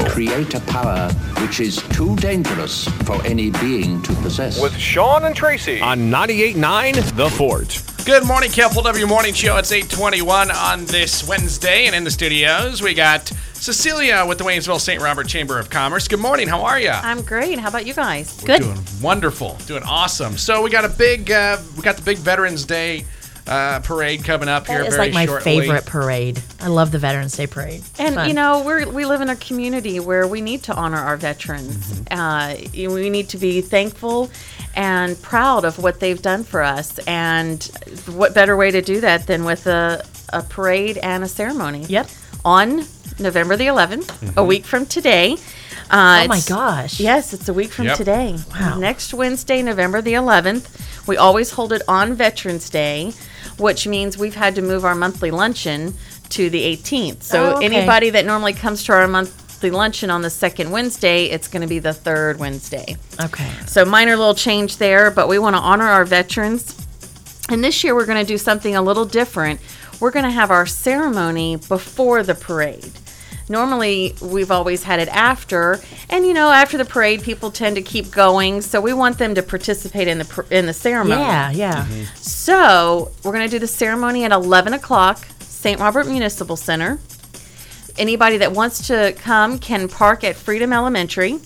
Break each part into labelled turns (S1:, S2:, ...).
S1: create a power which is too dangerous for any being to possess.
S2: With Sean and Tracy
S3: on 98.9 The Fort.
S4: Good morning, KFLW Morning Show. It's 8:21 on this Wednesday, and in the studios, we got Cecilia with the Waynesville St. Robert Chamber of Commerce. Good morning. How are you?
S5: I'm great. How about you guys?
S4: We're doing wonderful. Doing awesome. So we got the big Veterans Day parade coming up here very shortly.
S6: It's like my favorite parade. I love the Veterans Day parade.
S5: And,
S6: fun.
S5: you know, we live in a community where we need to honor our veterans. Mm-hmm. We need to be thankful and proud of what they've done for us. And what better way to do that than with a parade and a ceremony?
S6: Yep.
S5: On November the 11th, a week from today.
S6: Oh, my gosh.
S5: Yes, it's a week from today.
S6: Wow.
S5: Next Wednesday, November the 11th. We always hold it on Veterans Day, which means we've had to move our monthly luncheon to the 18th. So anybody that normally comes to our monthly luncheon on the second Wednesday, it's going to be the third Wednesday.
S6: Okay.
S5: So minor little change there, but we want to honor our veterans. And this year we're going to do something a little different. We're going to have our ceremony before the parade. Normally, we've always had it after, and after the parade, people tend to keep going. So we want them to participate in the ceremony.
S6: Yeah.
S5: Mm-hmm. So we're going to do the ceremony at 11 o'clock, St. Robert Municipal Center. Anybody that wants to come can park at Freedom Elementary.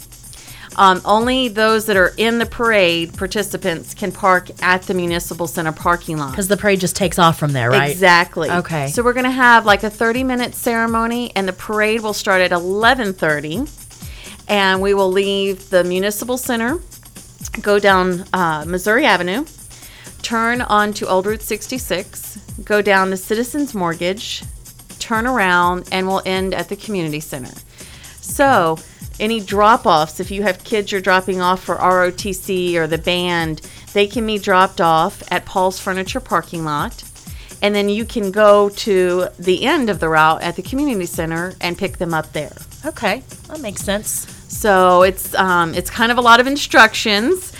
S5: Only those that are in the parade, participants, can park at the Municipal Center parking lot.
S6: Because the parade just takes off from there, right?
S5: Exactly.
S6: Okay.
S5: So we're going to have like a 30-minute ceremony, and the parade will start at 11:30. And we will leave the Municipal Center, go down Missouri Avenue, turn onto Old Route 66, go down to Citizens Mortgage, turn around, and we'll end at the Community Center. So any drop-offs, if you have kids you're dropping off for ROTC or the band, they can be dropped off at Paul's Furniture parking lot. And then you can go to the end of the route at the community center and pick them up there.
S6: Okay, that makes sense.
S5: So it's kind of a lot of instructions,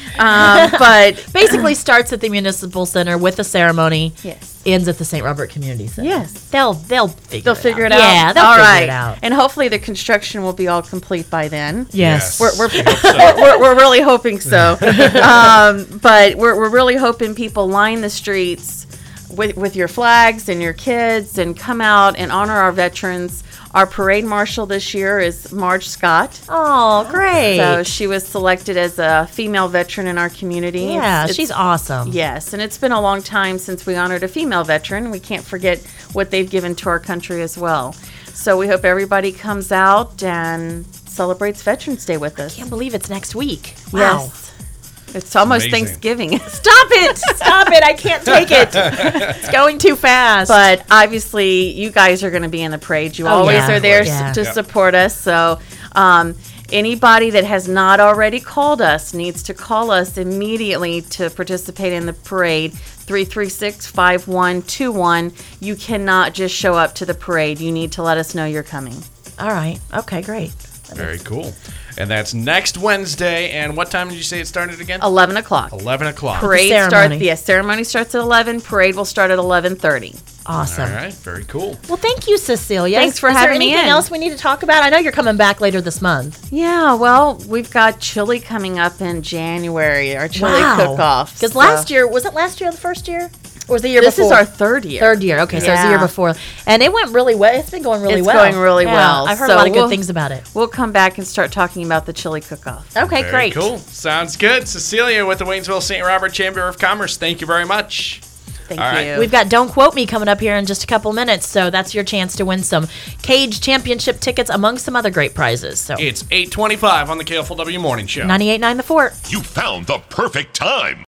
S5: but
S6: basically starts at the Municipal Center with the ceremony.
S5: Yes.
S6: Ends at the St. Robert Community Center.
S5: Yes.
S6: They'll figure it out.
S5: Yeah,
S6: they'll figure it out.
S5: And hopefully the construction will be all complete by then.
S6: Yes.
S5: We're really hoping so. But we're really hoping people line the streets with your flags and your kids and come out and honor our veterans. Our parade marshal this year is Marge Scott.
S6: Oh, great.
S5: So she was selected as a female veteran in our community.
S6: Yeah, she's awesome.
S5: Yes, and it's been a long time since we honored a female veteran. We can't forget what they've given to our country as well. So we hope everybody comes out and celebrates Veterans Day with us.
S6: I can't believe it's next week. Wow.
S5: Yes. It's almost
S4: amazing.
S5: Thanksgiving.
S6: Stop it. I can't take it. It's going too fast.
S5: But obviously, you guys are going to be in the parade. You always are there to support us. So anybody that has not already called us needs to call us immediately to participate in the parade. 336-5121. You cannot just show up to the parade. You need to let us know you're coming.
S6: All right. Okay, great.
S4: Very cool. And that's next Wednesday. And what time did you say it started again?
S5: 11 o'clock.
S4: 11 o'clock.
S5: Ceremony starts at 11. Parade will start at 11:30.
S6: Awesome.
S4: All right. Very cool.
S6: Well, thank you, Cecilia.
S5: Thanks for having me in.
S6: Is there anything else we need to talk about? I know you're coming back later this month.
S5: Yeah, well, we've got chili coming up in January, our chili cook-off.
S6: Because last year the first year? Or was the year
S5: before? This is our third year.
S6: Third year, okay, so it was the year before. And it went really well. It's been going really well.
S5: It's going really well.
S6: I've heard a lot of good things about it.
S5: We'll come back and start talking about the chili cook-off.
S6: Okay,
S4: very
S6: great.
S4: Cool. Sounds good. Cecilia with the Waynesville St. Robert Chamber of Commerce, thank you very much.
S5: Thank you.
S6: We've got Don't Quote Me coming up here in just a couple minutes, so that's your chance to win some Cage Championship tickets among some other great prizes. So
S4: it's 8:25 on the KFLW Morning Show.
S6: 98.9 The Fort.
S7: You found the perfect time.